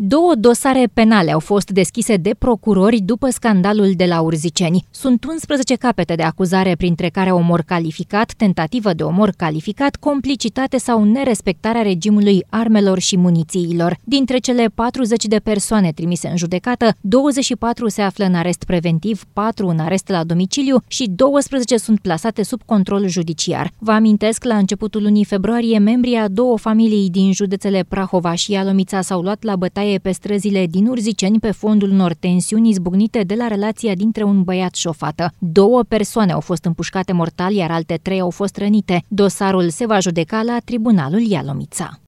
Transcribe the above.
2 dosare penale au fost deschise de procurori după scandalul de la Urziceni. Sunt 11 capete de acuzare, printre care omor calificat, tentativă de omor calificat, complicitate sau nerespectarea regimului armelor și munițiilor. Dintre cele 40 de persoane trimise în judecată, 24 se află în arest preventiv, 4 în arest la domiciliu și 12 sunt plasate sub control judiciar. Vă amintesc, la începutul lunii februarie, membrii a 2 familii din județele Prahova și Ialomița s-au luat la bătaie pe străzile din Urziceni pe fondul unor tensiuni izbucnite de la relația dintre un băiat și o fată. 2 persoane au fost împușcate mortal, iar alte 3 au fost rănite. Dosarul se va judeca la Tribunalul Ialomița.